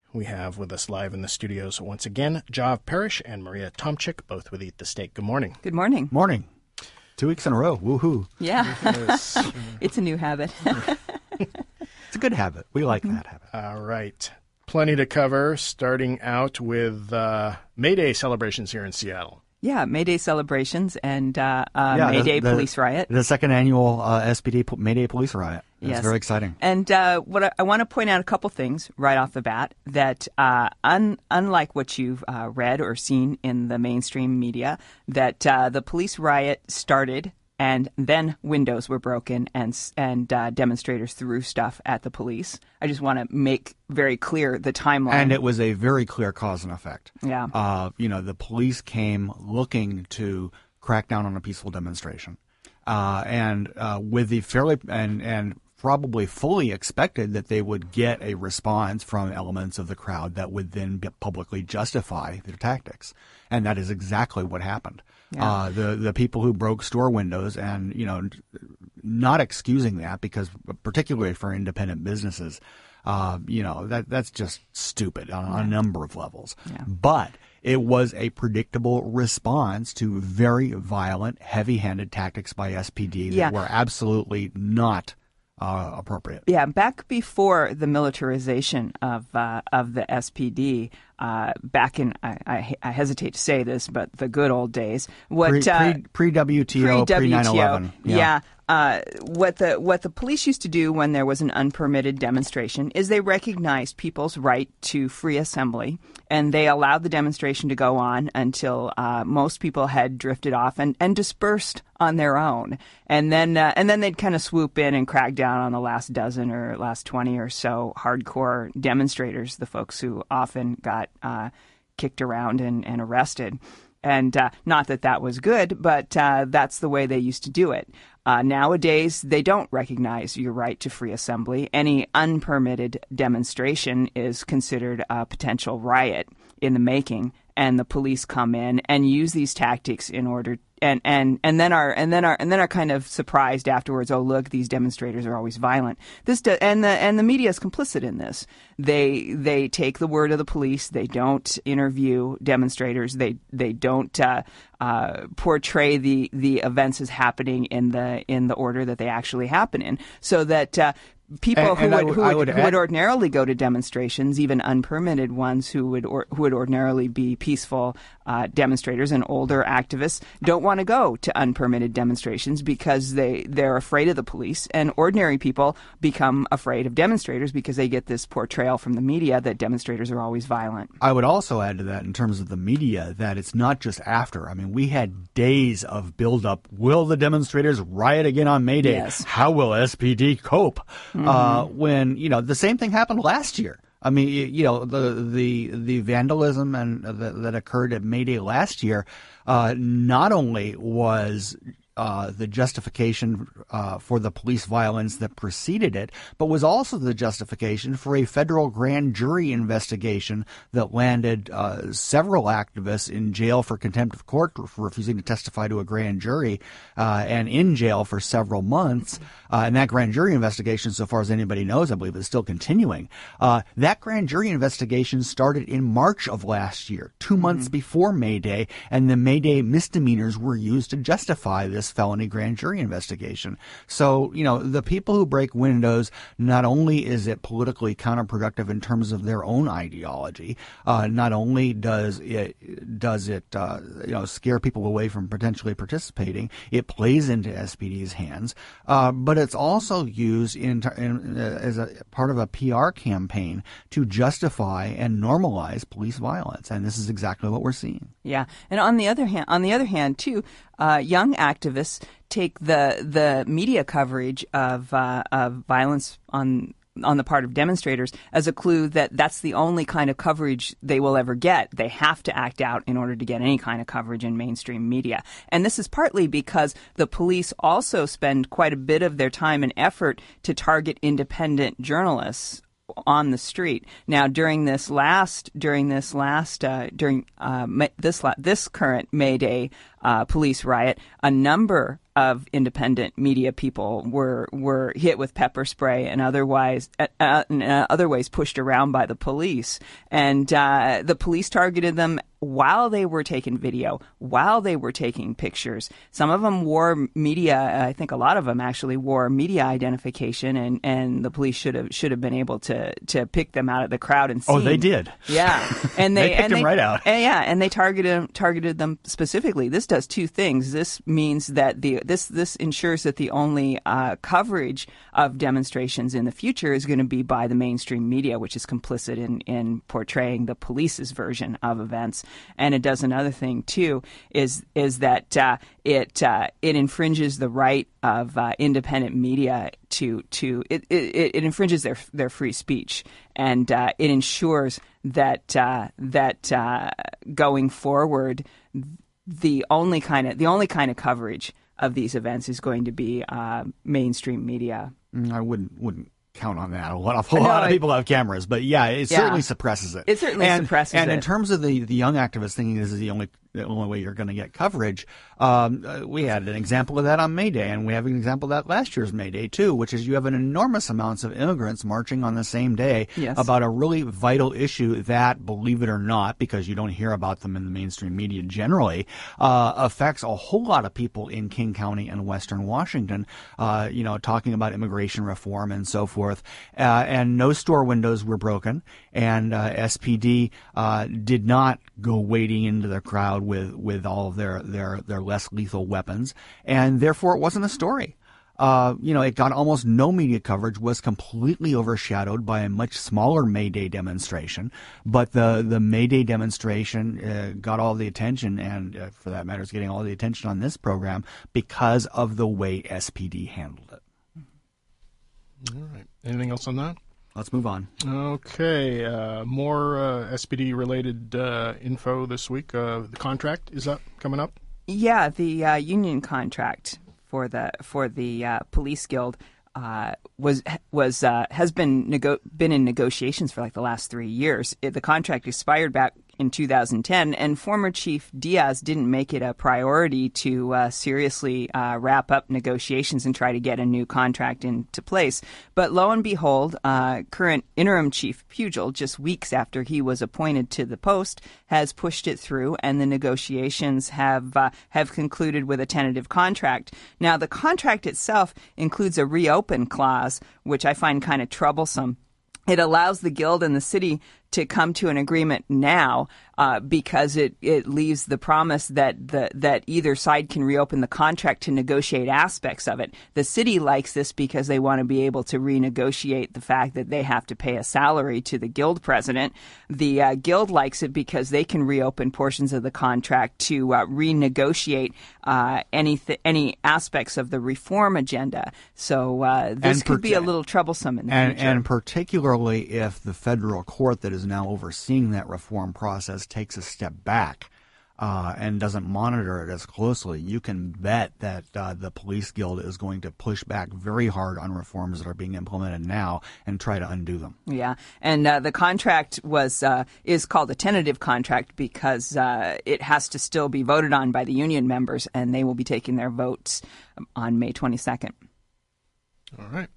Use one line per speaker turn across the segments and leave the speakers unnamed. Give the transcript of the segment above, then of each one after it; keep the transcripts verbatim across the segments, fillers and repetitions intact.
We have with us live in the studios once again, Jov Parrish and Maria Tomchik, both with Eat the Steak. Good morning.
Good morning.
Morning. Two weeks in a row. Woohoo.
Yeah. It's a new habit.
It's a good habit. We like that habit.
All right. Plenty to cover, starting out with uh, May Day celebrations here in Seattle.
Yeah, May Day celebrations and uh, uh,
yeah,
May
the,
Day
the,
police riot.
The second annual uh, S P D May Day police riot. It's
yes.
very exciting.
And uh, what I, I want to point out a couple things right off the bat, that uh, un, unlike what you've uh, read or seen in the mainstream media, that uh, the police riot started and then windows were broken and and uh, demonstrators threw stuff at the police. I just want to make very clear the timeline.
And it was a very clear cause and effect.
Yeah.
Uh, you know, the police came looking to crack down on a peaceful demonstration. Uh, and uh, with the fairly and and probably fully expected that they would get a response from elements of the crowd that would then publicly justify their tactics. And that is exactly what happened. Yeah. Uh, the the people who broke store windows, and you know, not excusing that, because particularly for independent businesses, uh, you know, that that's just stupid on, on a number of levels.
Yeah.
But it was a predictable response to very violent, heavy-handed tactics by S P D that
yeah.
were absolutely not uh, appropriate.
Yeah, back before the militarization of uh, of the S P D. Uh, back in, I, I, I hesitate to say this, but the good old days. What
pre,
uh,
pre, pre-W T O, pre-nine eleven.
Yeah. yeah. Uh, what the what the police used to do when there was an unpermitted demonstration is they recognized people's right to free assembly, and they allowed the demonstration to go on until uh, most people had drifted off and, and dispersed on their own, and then uh, and then they'd kind of swoop in and crack down on the last dozen or last twenty or so hardcore demonstrators, the folks who often got uh, kicked around and, and arrested. And uh, not that that was good, but uh, that's the way they used to do it. Uh, nowadays, they don't recognize your right to free assembly. Any unpermitted demonstration is considered a potential riot in the making, and the police come in and use these tactics in order and and and then are and then are and then are kind of surprised afterwards. Oh, look, these demonstrators are always violent. This do, and the and the media is complicit in this. They they take the word of the police. They don't interview demonstrators. They they don't uh, uh, portray the the events as happening in the in the order that they actually happen in, so that. Uh, People
and,
who,
and
would,
would,
who, would,
would
who would ordinarily go to demonstrations, even unpermitted ones who would or, who would ordinarily be peaceful uh, demonstrators and older activists, don't want to go to unpermitted demonstrations because they, they're afraid of the police. And ordinary people become afraid of demonstrators because they get this portrayal from the media that demonstrators are always violent.
I would also add to that, in terms of the media, that it's not just after. I mean, we had days of buildup. Will the demonstrators riot again on May Day?
Yes.
How will S P D cope? Mm-hmm. Uh, when, you know, the same thing happened last year. I mean, you, you know, the the the vandalism and uh, that, that occurred at May Day last year, uh, not only was Uh, the justification uh, for the police violence that preceded it, but was also the justification for a federal grand jury investigation that landed uh, several activists in jail for contempt of court for refusing to testify to a grand jury uh, and in jail for several months. Uh, and that grand jury investigation, so far as anybody knows, I believe is still continuing. Uh, that grand jury investigation started in March of last year, two mm-hmm. months before May Day, and the May Day misdemeanors were used to justify this felony grand jury investigation. So, you know, the people who break windows, not only is it politically counterproductive in terms of their own ideology, uh, not only does it does it uh, you know scare people away from potentially participating, it plays into S P D's hands, uh, but it's also used in, in uh, as a part of a P R campaign to justify and normalize police violence, and this is exactly what we're seeing.
Yeah, and on the other hand, on the other hand, too, uh, young activists take the the media coverage of uh, of violence on on the part of demonstrators as a clue that that's the only kind of coverage they will ever get. They have to act out in order to get any kind of coverage in mainstream media. And this is partly because the police also spend quite a bit of their time and effort to target independent journalists on the street. Now, during this last, during this last, uh, during uh, this this current May Day uh, police riot, a number of independent media people were were hit with pepper spray and otherwise uh, uh, in other ways pushed around by the police, and uh, the police targeted them while they were taking video, while they were taking pictures. Some of them wore media. I think a lot of them actually wore media identification, and, and the police should have should have been able to to pick them out of the crowd and see.
Oh, they did.
Yeah, and they,
they picked
and
them
they,
right out.
And yeah, and they targeted targeted them specifically. This does two things. This means that the this this ensures that the only uh, coverage of demonstrations in the future is going to be by the mainstream media, which is complicit in in portraying the police's version of events. And it does another thing too, is is that uh, it uh, it infringes the right of uh, independent media to to it, it, it infringes their their free speech, and uh, it ensures that uh, that uh, going forward, the only kind of the only kind of coverage of these events is going to be uh, mainstream media.
I wouldn't wouldn't. count on that. A lot of, a
No,
lot of
it-
people have cameras, but yeah, it
Yeah.
certainly suppresses it.
It certainly
and,
suppresses
and
it.
in terms of the, the young activists thinking this is the only the only way you're going to get coverage, um, uh, we had an example of that on May Day, and we have an example of that last year's May Day too, which is you have an enormous amounts of immigrants marching on the same day
Yes.
about a really vital issue that, believe it or not, because you don't hear about them in the mainstream media generally, uh, affects a whole lot of people in King County and Western Washington, uh, you know, talking about immigration reform and so forth. Uh, and no store windows were broken, and uh, S P D uh, did not go wading into the crowd with, with all of their, their, their less lethal weapons, and therefore it wasn't a story. Uh, you know, it got almost no media coverage, was completely overshadowed by a much smaller May Day demonstration. But the, the May Day demonstration uh, got all the attention, and uh, for that matter, is getting all the attention on this program because of the way S P D handled it.
All right. Anything else on that?
Let's move on.
Okay. Uh, more uh, S P D-related uh, info this week. Uh, the contract, is that coming up?
Yeah, the uh, union contract for the for the uh, police guild uh, was was uh, has been nego- been in negotiations for like the last three years. It, the contract expired back in two thousand ten, and former Chief Diaz didn't make it a priority to uh, seriously uh, wrap up negotiations and try to get a new contract into place. But lo and behold, uh, current interim Chief Pugel, just weeks after he was appointed to the post, has pushed it through, and the negotiations have uh, have concluded with a tentative contract. Now, the contract itself includes a reopen clause, which I find kind of troublesome. It allows the guild and the city to come to an agreement now uh, because it, it leaves the promise that the that either side can reopen the contract to negotiate aspects of it. The city likes this because they want to be able to renegotiate the fact that they have to pay a salary to the guild president. The uh, guild likes it because they can reopen portions of the contract to uh, renegotiate uh, any th- any aspects of the reform agenda. So uh, this
And
could
per-
be a little troublesome in the
And,
future.
and particularly if the federal court that is now overseeing that reform process takes a step back uh, and doesn't monitor it as closely, you can bet that uh, the police guild is going to push back very hard on reforms that are being implemented now and try to undo them.
Yeah, and uh, the contract was uh, is called a tentative contract because uh, it has to still be voted on by the union members, and they will be taking their votes on May twenty-second.
All right.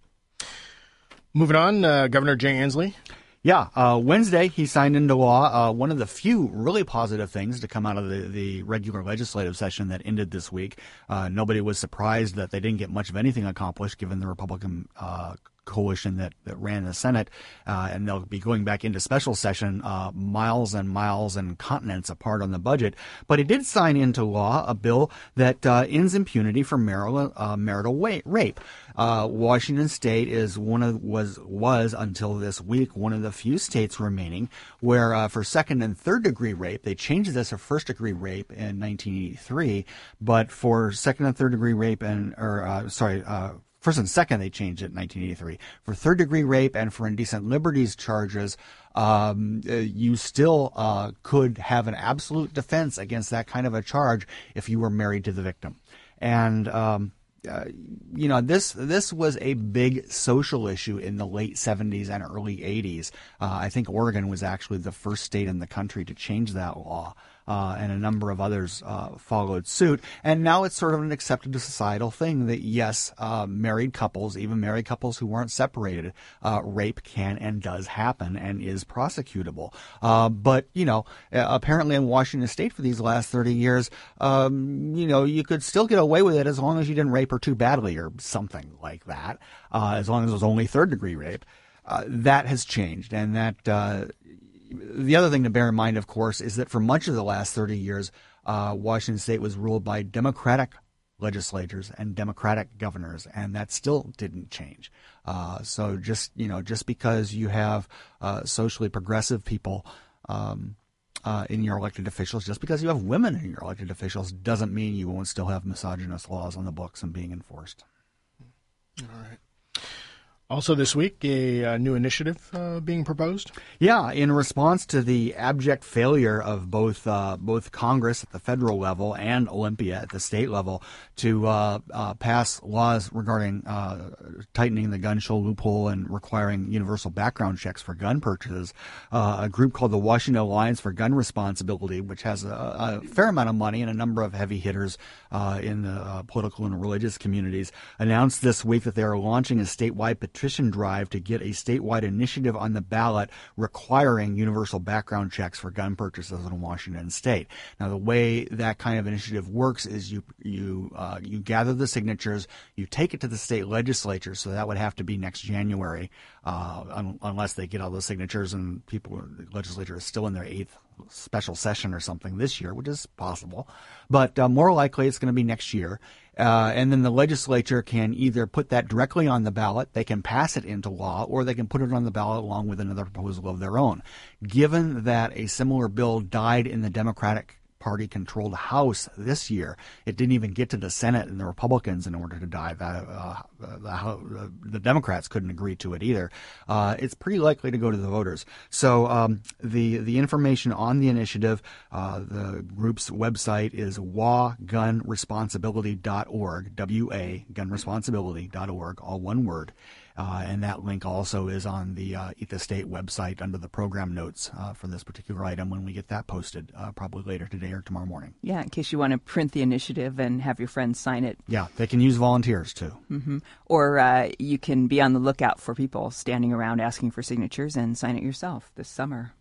Moving on, uh, Governor Jay Inslee.
Yeah, uh, Wednesday he signed into law uh, one of the few really positive things to come out of the, the regular legislative session that ended this week. Uh, nobody was surprised that they didn't get much of anything accomplished given the Republican uh, coalition that, that ran the Senate, uh, and they'll be going back into special session uh, miles and miles and continents apart on the budget. But he did sign into law a bill that uh, ends impunity for marital, uh, marital wa- rape. Uh, Washington State is one of was was until this week one of the few states remaining where uh, for second and third degree rape, they changed this to first degree rape in nineteen eighty-three, but for second and third degree rape and or uh, sorry. Uh, First and second, they changed it in nineteen eighty-three. For third-degree rape and for indecent liberties charges, um, uh, you still uh, could have an absolute defense against that kind of a charge if you were married to the victim. And um, uh, you know, this this was a big social issue in the late seventies and early eighties. Uh, I think Oregon was actually the first state in the country to change that law. Uh, and a number of others uh, followed suit. And now it's sort of an accepted societal thing that, yes, uh, married couples, even married couples who weren't separated, uh, rape can and does happen and is prosecutable. Uh, but, you know, apparently in Washington State for these last thirty years, um, you know, you could still get away with it as long as you didn't rape her too badly or something like that, uh, as long as it was only third-degree rape. Uh, that has changed, and that uh, the other thing to bear in mind, of course, is that for much of the last thirty years, uh, Washington State was ruled by Democratic legislatures and Democratic governors, and that still didn't change. Uh, so just, you know, just because you have uh, socially progressive people um, uh, in your elected officials, just because you have women in your elected officials, doesn't mean you won't still have misogynist laws on the books and being enforced.
All right. Also this week, a, a new initiative uh, being proposed?
Yeah, in response to the abject failure of both uh, both Congress at the federal level and Olympia at the state level to uh, uh, pass laws regarding uh, tightening the gun show loophole and requiring universal background checks for gun purchases, uh, a group called the Washington Alliance for Gun Responsibility, which has a, a fair amount of money and a number of heavy hitters uh, in the uh, political and religious communities, announced this week that they are launching a statewide petition drive to get a statewide initiative on the ballot requiring universal background checks for gun purchases in Washington State. Now, the way that kind of initiative works is you you uh, you gather the signatures, you take it to the state legislature, so that would have to be next January, uh, un- unless they get all the signatures and people, the legislature is still in their eighth special session or something this year, which is possible. But uh, more likely it's going to be next year. Uh, and then the legislature can either put that directly on the ballot, they can pass it into law, or they can put it on the ballot along with another proposal of their own. Given that a similar bill died in the Democratic Party-controlled House this year, it didn't even get to the Senate and the Republicans in order to die. The, uh, the, the Democrats couldn't agree to it either. Uh, it's pretty likely to go to the voters. So um, the the information on the initiative, uh, the group's website is wa gun responsibility dot org, W A, gun responsibility dot org, all one word. Uh, and that link also is on the uh, Eat the State website under the program notes uh, for this particular item when we get that posted, uh, probably later today or tomorrow morning.
Yeah, in case you want to print the initiative and have your friends sign it.
Yeah, they can use volunteers too.
Mm-hmm. Or uh, you can be on the lookout for people standing around asking for signatures and sign it yourself this summer.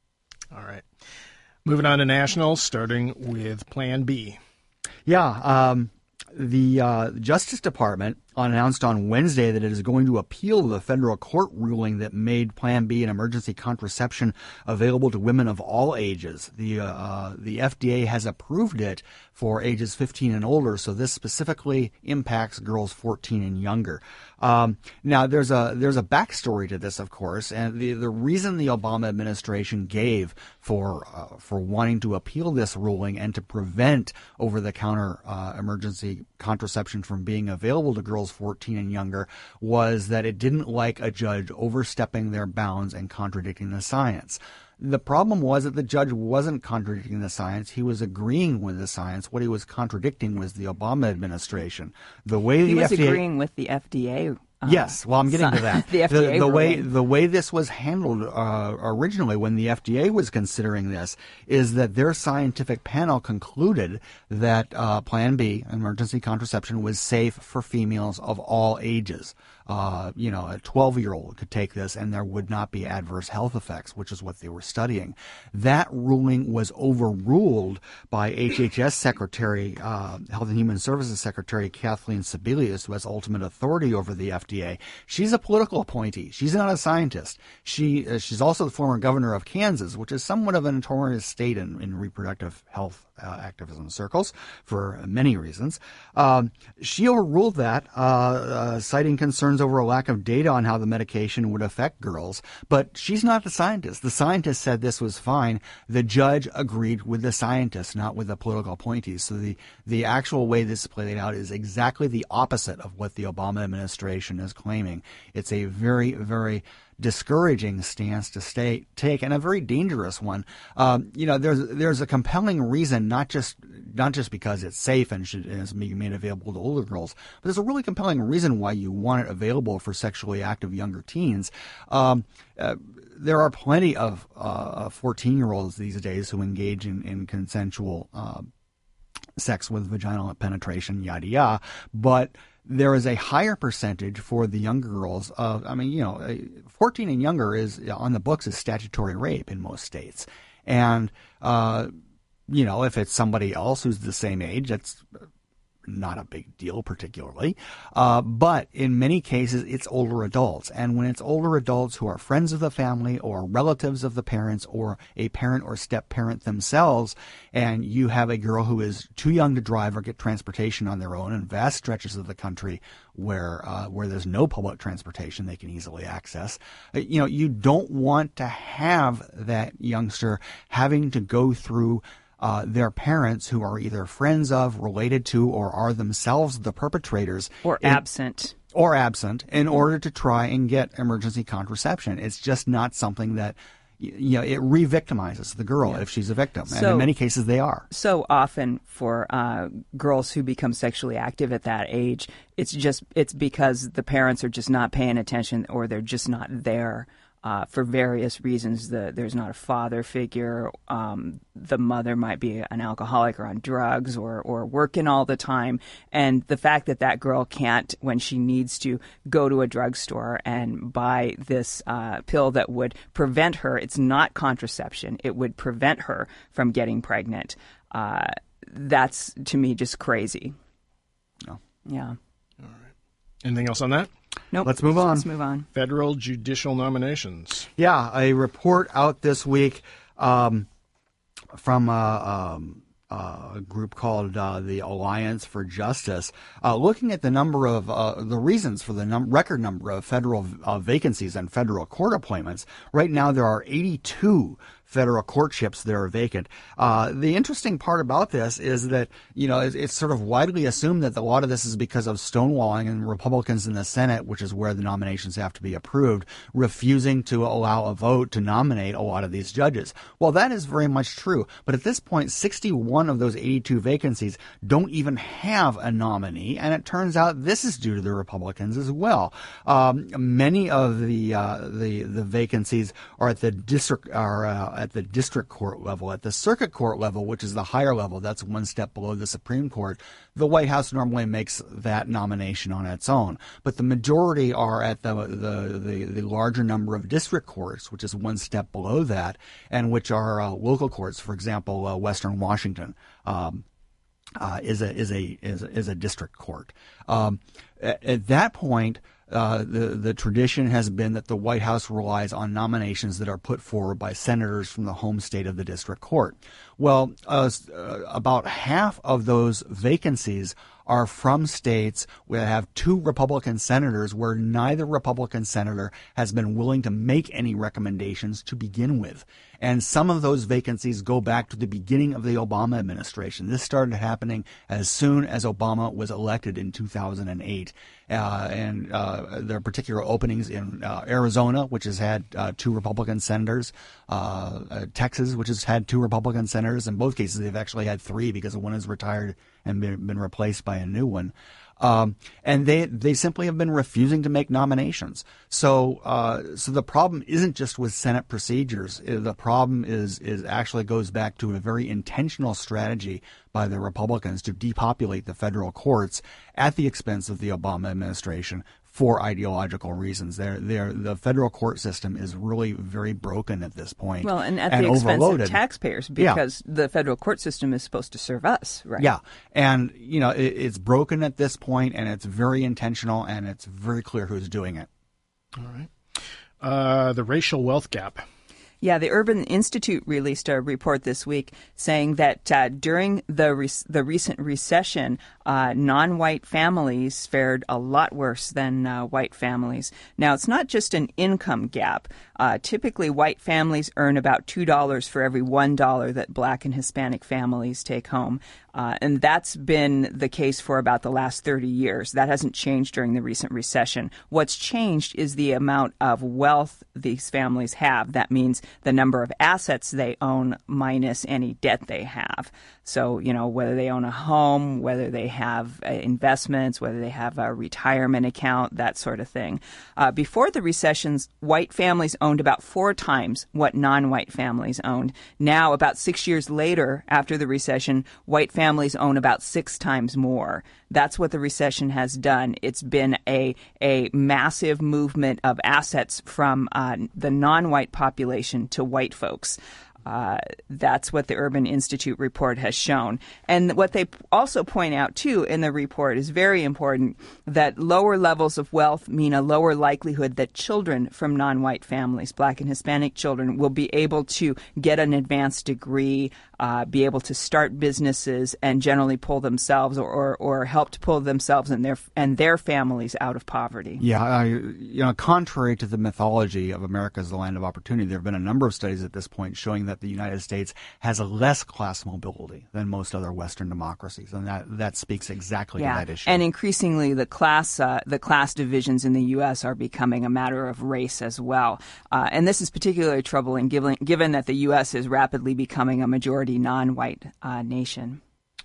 All right. Moving on to nationals, starting with Plan B.
Yeah, um, the uh, Justice Department announced on Wednesday that it is going to appeal the federal court ruling that made Plan B and emergency contraception available to women of all ages. The uh, the F D A has approved it for ages fifteen and older, so this specifically impacts girls fourteen and younger. Um, now, there's a there's a backstory to this, of course, and the the reason the Obama administration gave for uh, for wanting to appeal this ruling and to prevent over-the-counter uh, emergency contraception from being available to girls fourteen and younger was that it didn't like a judge overstepping their bounds and contradicting the science. The problem was that the judge wasn't contradicting the science. He was agreeing with the science. What he was contradicting was the Obama administration. The way
he
the
was
F D A
agreeing with the F D A.
Uh, yes, well, I'm getting to that.
the F D A
the, the way
ruling.
the way this was handled uh, originally, when the F D A was considering this, is that their scientific panel concluded that uh, Plan B, emergency contraception, was safe for females of all ages. Uh, you know, a twelve-year-old could take this and there would not be adverse health effects, which is what they were studying. That ruling was overruled by H H S Secretary, uh, Health and Human Services Secretary Kathleen Sebelius, who has ultimate authority over the F D A. She's a political appointee. She's not a scientist. She uh, she's also the former governor of Kansas, which is somewhat of a notorious state in, in reproductive health Uh, activism circles for many reasons. Um, she overruled that, uh, uh, citing concerns over a lack of data on how the medication would affect girls. But she's not the scientist. The scientist said this was fine. The judge agreed with the scientist, not with the political appointees. So the, the actual way this played out is exactly the opposite of what the Obama administration is claiming. It's a very, very discouraging stance to stay, take, and a very dangerous one. Um, you know, there's there's a compelling reason, not just not just because it's safe and, should, and is being made available to older girls, but there's a really compelling reason why you want it available for sexually active younger teens. Um, uh, there are plenty of fourteen-year-olds uh, these days who engage in, in consensual uh, sex with vaginal penetration, yada yada, but there is a higher percentage for the younger girls of, I mean, you know, fourteen and younger is on the books is statutory rape in most states. And, uh, you know, if it's somebody else who's the same age, that's not a big deal particularly. Uh, but in many cases, it's older adults. And when it's older adults who are friends of the family or relatives of the parents or a parent or step-parent themselves, and you have a girl who is too young to drive or get transportation on their own in vast stretches of the country where uh, where there's no public transportation they can easily access, you know, you don't want to have that youngster having to go through Uh, their parents who are either friends of, related to, or are themselves the perpetrators.
Or
in,
absent.
Or absent in order to try and get emergency contraception. It's just not something that, you know, it re-victimizes the girl yeah. if she's a victim. So, and in many cases they are.
So often for uh, girls who become sexually active at that age, it's just, it's because the parents are just not paying attention or they're just not there. Uh, for various reasons, the, there's not a father figure. Um, the mother might be an alcoholic or on drugs or, or working all the time. And the fact that that girl can't, when she needs to, go to a drugstore and buy this uh, pill that would prevent her, it's not contraception, it would prevent her from getting pregnant. Uh, that's, to me, just crazy.
No.
Yeah.
All right. Anything else on that?
Nope.
Let's move on.
Let's move on.
Federal judicial nominations.
Yeah, a report out this week um, from a, um, a group called uh, the Alliance for Justice, uh, looking at the number of uh, the reasons for the num- record number of federal uh, vacancies and federal court appointments. Right now, there are eighty-two federal courtships that are vacant. Uh, the interesting part about this is that, you know, it's, it's sort of widely assumed that a lot of this is because of stonewalling and Republicans in the Senate, which is where the nominations have to be approved, refusing to allow a vote to nominate a lot of these judges. Well, that is very much true. But at this point, sixty-one of those eighty-two vacancies don't even have a nominee. And it turns out this is due to the Republicans as well. Um, many of the, uh, the, the vacancies are at the district, are, uh, at the district court level. At the circuit court level, which is the higher level, that's one step below the Supreme Court, the White House normally makes that nomination on its own. But the majority are at the the, the, the larger number of district courts, which is one step below that, and which are uh, local courts. For example, uh, Western Washington um, uh, is a is a is a, is a district court. Um, at, at that point, Uh, the, the tradition has been that the White House relies on nominations that are put forward by senators from the home state of the district court. Well, uh, uh, about half of those vacancies are from states where have two Republican senators where neither Republican senator has been willing to make any recommendations to begin with. And some of those vacancies go back to the beginning of the Obama administration. This started happening as soon as Obama was elected in two thousand eight. Uh, and uh, there are particular openings in uh, Arizona, which has had uh, two Republican senators, uh, uh, Texas, which has had two Republican senators. In both cases, they've actually had three because one is retired and been, been replaced by a new one. Um, and they they simply have been refusing to make nominations. So uh, so the problem isn't just with Senate procedures. The problem is is actually goes back to a very intentional strategy by the Republicans to depopulate the federal courts at the expense of the Obama administration for ideological reasons. They're, they're, the federal court system is really very broken at this point.
Well, and at
and
the expense
overloaded.
of taxpayers, because yeah. the federal court system is supposed to serve us, right?
Yeah. And, you know, it, it's broken at this point, and it's very intentional, and it's very clear who's doing it.
All right. Uh, the racial wealth gap.
Yeah, the Urban Institute released a report this week saying that uh, during the re- the recent recession, uh, non-white families fared a lot worse than uh, white families. Now, it's not just an income gap. Uh, typically, white families earn about two dollars for every one dollar that black and Hispanic families take home. Uh, and that's been the case for about the last thirty years. That hasn't changed during the recent recession. What's changed is the amount of wealth these families have. That means the number of assets they own minus any debt they have. So, you know, whether they own a home, whether they have uh, investments, whether they have a retirement account, that sort of thing. Uh, before the recessions, white families owned about four times what non-white families owned. Now, about six years later, after the recession, white families own about six times more. That's what the recession has done. It's been a a massive movement of assets from uh, the non-white population to white folks. Uh, that's what the Urban Institute report has shown. And what they also point out, too, in the report is very important, that lower levels of wealth mean a lower likelihood that children from non-white families, black and Hispanic children, will be able to get an advanced degree, uh, be able to start businesses, and generally pull themselves or, or, or help to pull themselves and their and their families out of poverty.
Yeah, I, you know, contrary to the mythology of America as the land of opportunity, there have been a number of studies at this point showing that the United States has a less class mobility than most other Western democracies, and that, that speaks exactly
yeah.
to that issue.
And increasingly, the class uh, the class divisions in the U S are becoming a matter of race as well. Uh, and this is particularly troubling given, given that the U S is rapidly becoming a majority non-white uh, nation.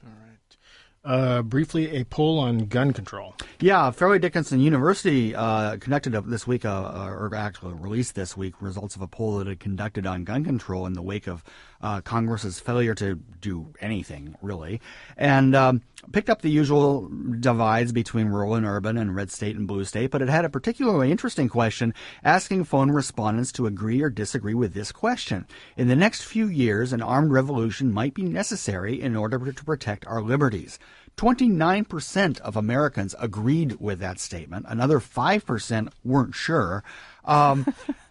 Uh, briefly, a poll on gun control.
Yeah, Fairleigh Dickinson University uh, conducted a, this week, uh, or actually released this week, results of a poll that it conducted on gun control in the wake of uh, Congress's failure to do anything, really, and um, picked up the usual divides between rural and urban and red state and blue state, but it had a particularly interesting question asking phone respondents to agree or disagree with this question. In the next few years, an armed revolution might be necessary in order to protect our liberties. twenty-nine percent of Americans agreed with that statement. Another five percent weren't sure. Um,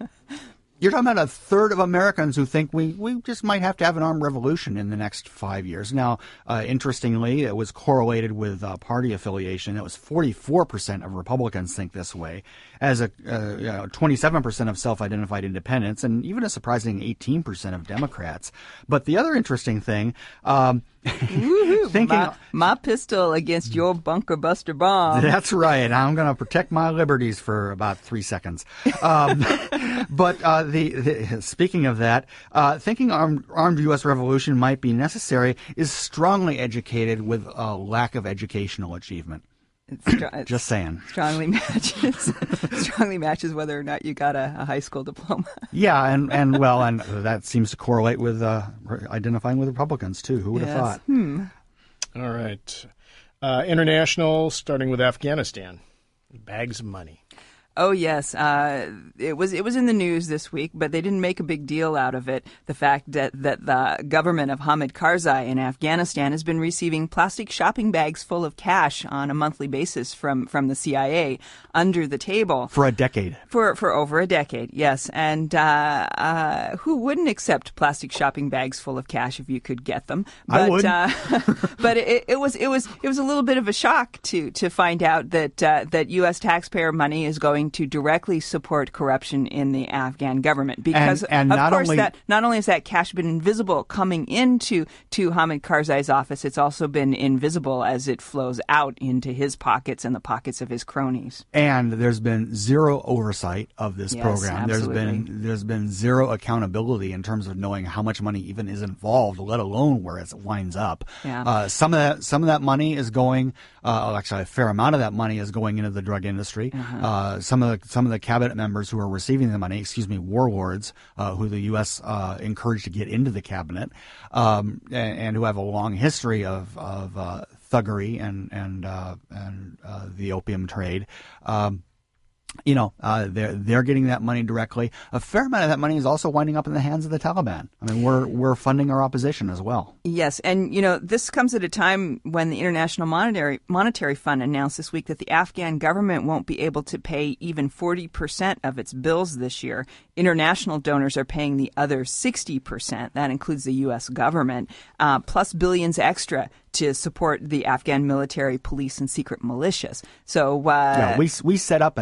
you're talking about a third of Americans who think we, we just might have to have an armed revolution in the next five years. Now, uh, interestingly, it was correlated with uh, party affiliation. It was forty-four percent of Republicans think this way, as a uh, you know, twenty-seven percent of self-identified independents, and even a surprising eighteen percent of Democrats. But the other interesting thing, um,
thinking my, my pistol against your bunker buster bomb.
That's right. I'm going to protect my liberties for about three seconds. Um, but uh, the, the speaking of that, uh, thinking armed, armed U S revolution might be necessary is strongly educated with a lack of educational achievement.
It's str-
Just saying.
Strongly matches. strongly matches whether or not you got a, a high school diploma.
Yeah, and, and well, and that seems to correlate with uh, identifying with Republicans too. Who would
yes.
have thought?
Hmm.
All right. Uh, international, starting with Afghanistan. Bags of money.
Oh yes, uh, it was it was in the news this week, but they didn't make a big deal out of it. The fact that, that the government of Hamid Karzai in Afghanistan has been receiving plastic shopping bags full of cash on a monthly basis from, from the C I A under the table
for a decade.
For for over a decade, yes. And uh, uh, who wouldn't accept plastic shopping bags full of cash if you could get them? But,
I would.
Uh, but it, it was it was it was a little bit of a shock to to find out that uh, that U S taxpayer money is going to directly support corruption in the Afghan government, because
and, and
of
not
course
only,
that not only has that cash been invisible coming into to Hamid Karzai's office, it's also been invisible as it flows out into his pockets and the pockets of his cronies.
And there's been zero oversight of this
yes,
program.
Absolutely.
There's been there's been zero accountability in terms of knowing how much money even is involved, let alone where it winds up.
Yeah.
Uh, some of that some of that money is going, uh, actually a fair amount of that money is going into the drug industry.
Uh-huh.
Uh, some of the some of the cabinet members who are receiving the money, excuse me, warlords, uh, who the U S uh, encouraged to get into the cabinet, um, and, and who have a long history of of uh, thuggery and and uh, and uh, the opium trade. Um, You know, uh, they're they're getting that money directly. A fair amount of that money is also winding up in the hands of the Taliban. I mean, we're we're funding our opposition as well.
Yes, and you know, this comes at a time when the International Monetary Monetary Fund announced this week that the Afghan government won't be able to pay even forty percent of its bills this year. International donors are paying the other sixty percent. That includes the U S government, uh, plus billions extra to support the Afghan military, police, and secret militias. So, uh,
yeah, we we set up an Afghan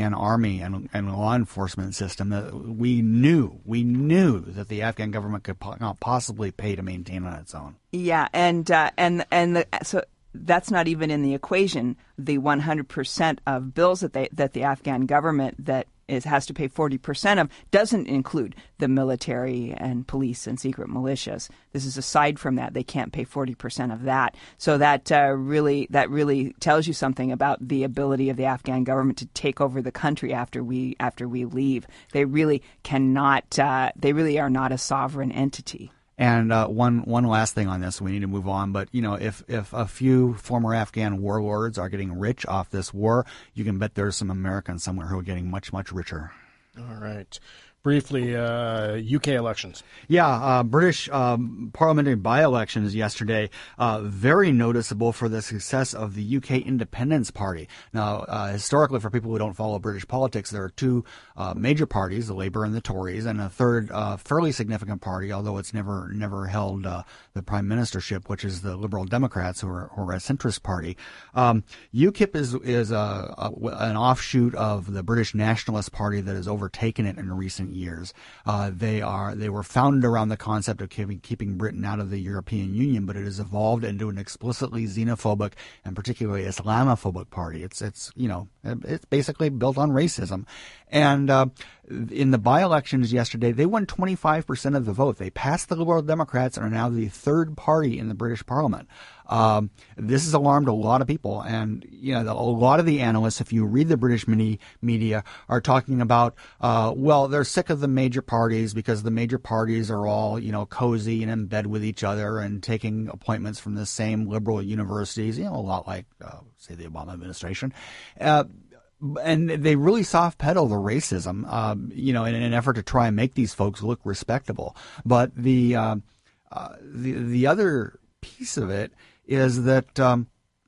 Afghan army and, and law enforcement system that we knew, we knew that the Afghan government could po- not possibly pay to maintain on its own.
Yeah, and uh, and and the, so that's not even in the equation. The one hundred percent of bills that they that the Afghan government that is has to pay forty percent of doesn't include the military and police and secret militias. This is aside from that; they can't pay forty percent of that. So that uh, really that really tells you something about the ability of the Afghan government to take over the country after we after we leave. They really cannot. Uh, they really are not a sovereign entity.
And uh, one one last thing on this, we need to move on. But you know, if if a few former Afghan warlords are getting rich off this war, you can bet there's some Americans somewhere who are getting much much richer.
All right. Briefly, uh, U K elections.
Yeah, uh, British um, parliamentary by-elections yesterday, uh, very noticeable for the success of the U K Independence Party. Now, uh, historically, for people who don't follow British politics, there are two uh, major parties, the Labour and the Tories, and a third uh, fairly significant party, although it's never never held uh, the prime ministership, which is the Liberal Democrats, who are, who are a centrist party. Um, UKIP is is a, a, an offshoot of the British Nationalist Party that has overtaken it in recent years. Uh, they are they were founded around the concept of keeping, keeping Britain out of the European Union, but it has evolved into an explicitly xenophobic and particularly Islamophobic party. It's it's you know it's basically built on racism. And uh, in the by-elections yesterday, they won twenty-five percent of the vote. They passed the Liberal Democrats and are now the third party in the British Parliament. Um, this has alarmed a lot of people. And, you know, a lot of the analysts, if you read the British mini media, are talking about, uh, well, they're sick of the major parties because the major parties are all, you know, cozy and in bed with each other and taking appointments from the same liberal universities, you know, a lot like, uh, say, the Obama administration. Uh, And they really soft pedal the racism, um, you know, in an effort to try and make these folks look respectable. But the uh, uh, the the other piece of it is that um,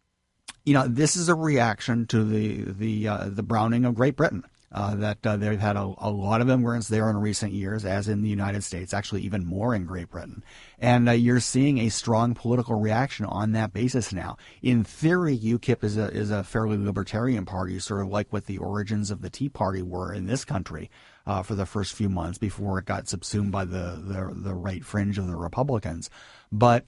you know this is a reaction to the the uh, the browning of Great Britain. Uh, that uh, they've had a, a lot of immigrants there in recent years, as in the United States, actually even more in Great Britain. And uh, you're seeing a strong political reaction on that basis now. In theory, UKIP is a is a fairly libertarian party, sort of like what the origins of the Tea Party were in this country uh, for the first few months before it got subsumed by the the, the right fringe of the Republicans. But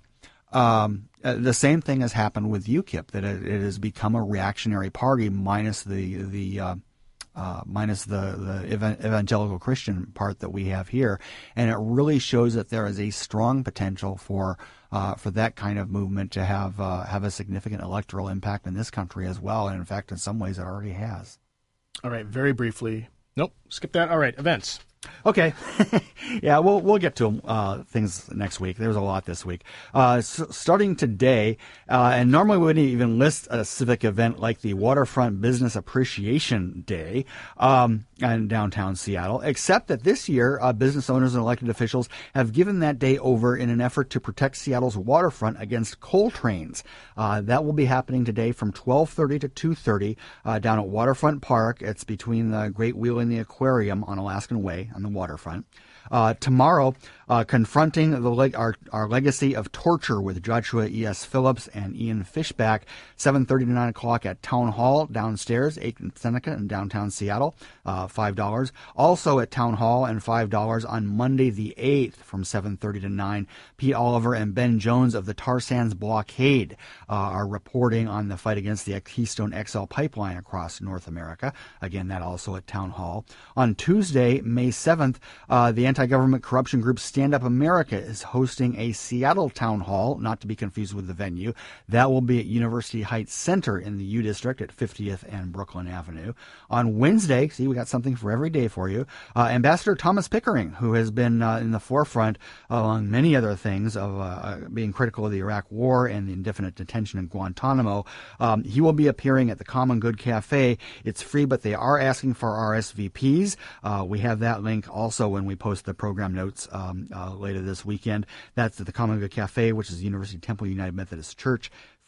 Um, uh, the same thing has happened with UKIP, that it, it has become a reactionary party minus the the uh, uh, minus the the evangelical Christian part that we have here, and it really shows that there is a strong potential for uh, for that kind of movement to have uh, have a significant electoral impact in this country as well, and in fact, in some ways, it already has.
All right, very briefly. Nope, skip that. All right, events.
Okay. Yeah, we'll we'll get to uh, things next week. There's a lot this week. Uh, s- starting today, uh, and normally we wouldn't even list a civic event like the Waterfront Business Appreciation Day um, in downtown Seattle, except that this year uh, business owners and elected officials have given that day over in an effort to protect Seattle's waterfront against coal trains. Uh, that will be happening today from twelve thirty to two thirty uh, down at Waterfront Park. It's between the Great Wheel and the Aquarium on Alaskan Way on the waterfront. Uh, tomorrow, uh, confronting the leg- our, our legacy of torture with Joshua E S. Phillips and Ian Fishback, seven thirty to nine o'clock at Town Hall downstairs, eighth and Seneca in downtown Seattle, uh, five dollars. Also at Town Hall and five dollars on Monday the eighth from seven thirty to nine. Pete Oliver and Ben Jones of the Tar Sands Blockade uh, are reporting on the fight against the Keystone X L pipeline across North America. Again, that also at Town Hall. On Tuesday, May seventh, uh, the anti-government corruption group Stand Up America is hosting a Seattle town hall, not to be confused with the venue. That will be at University Heights Center in the U District at fiftieth and Brooklyn Avenue. On Wednesday, see, we got something for every day for you, uh, Ambassador Thomas Pickering, who has been uh, in the forefront, uh, among many other things, of uh, being critical of the Iraq War and the indefinite detention in Guantanamo. Um, he will be appearing at the Common Good Cafe. It's free, but they are asking for R S V Ps. Uh, we have that link also when we post the program notes um, uh, later this weekend. That's at the Common Good Cafe, which is the University Temple United Methodist Church,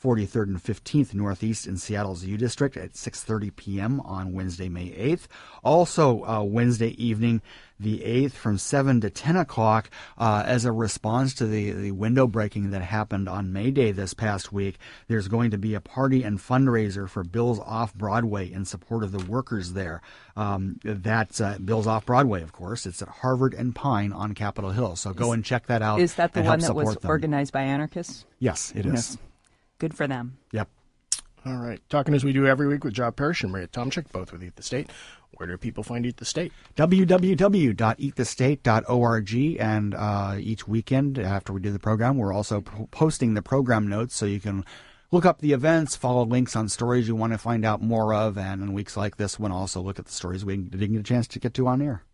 forty-third and fifteenth Northeast in Seattle's U District at six thirty p.m. on Wednesday, May eighth. Also, uh, Wednesday evening, the eighth, from seven to ten o'clock, uh, as a response to the, the window breaking that happened on May Day this past week, there's going to be a party and fundraiser for Bills Off-Broadway in support of the workers there. Um, that's uh, Bills Off-Broadway, of course. It's at Harvard and Pine on Capitol Hill. So go and check that out.
Is that the
and
one
help
that was
support them.
organized by anarchists?
Yes, it is.
Yes. Good for them.
Yep.
All right. Talking as we do every week with Job Parrish and Maria Tomczyk, both with Eat the State. Where do people find Eat the State?
w w w dot eat the state dot org. And uh, each weekend after we do the program, we're also p- posting the program notes so you can look up the events, follow links on stories you want to find out more of, and in weeks like this one, also look at the stories we didn't get a chance to get to on air.